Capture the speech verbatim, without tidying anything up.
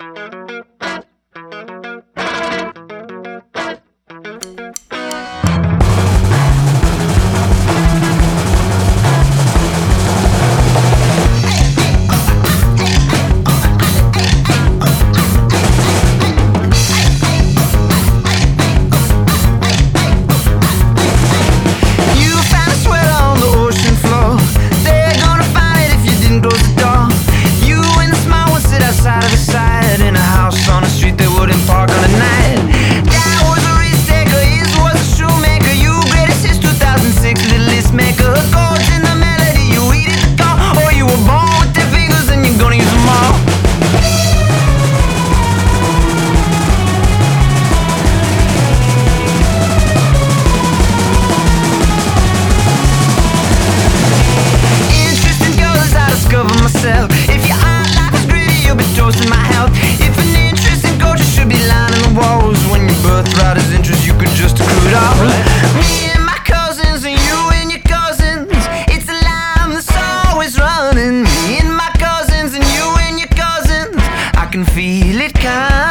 If your art life is gritty, you'll be toasting my health. If an interesting culture should be lining the walls, when your birthright is interest, you could just accrue it all. Me and my cousins, and you and your cousins, it's a line that's always running. Me and my cousins, and you and your cousins, I can feel it coming.